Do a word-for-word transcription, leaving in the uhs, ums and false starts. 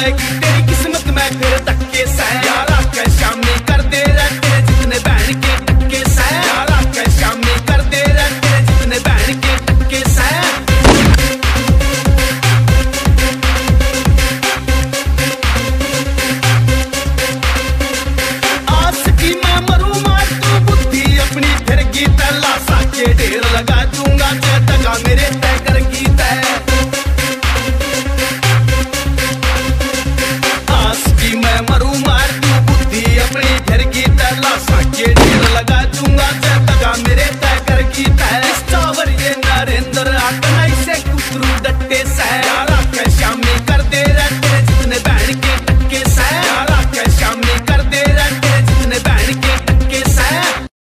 आएगी तेरी किस्मत में फिर धक्के से। यारा के शामी कर दे रहते जितने बहन के टक्के से। यारा के शामी कर दे रहते जितने बहन के टक्के से। आस की मैं मरूं मार तू बुद्धि अपनी फिरगी तला साके ढेर लगा दूंगा ते दगा मेरे तय करगी तय। आस की मैं मरूं मार तू बुद्धि अपनी फिरगी तला साके ढेर लगा दूंगा ते दगा मेरे तय करगी तय। इस टावर ये नरेंद्र आतना इसे कुतरू डट्टे से।